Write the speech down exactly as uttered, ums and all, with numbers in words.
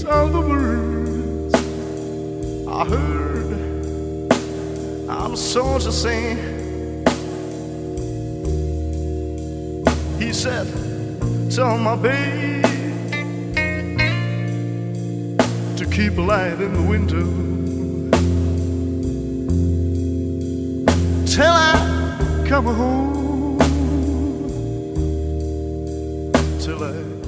These are the words I heard I'm a soldier saying. He said, tell my babe to keep a light in the window. Till I come home, till I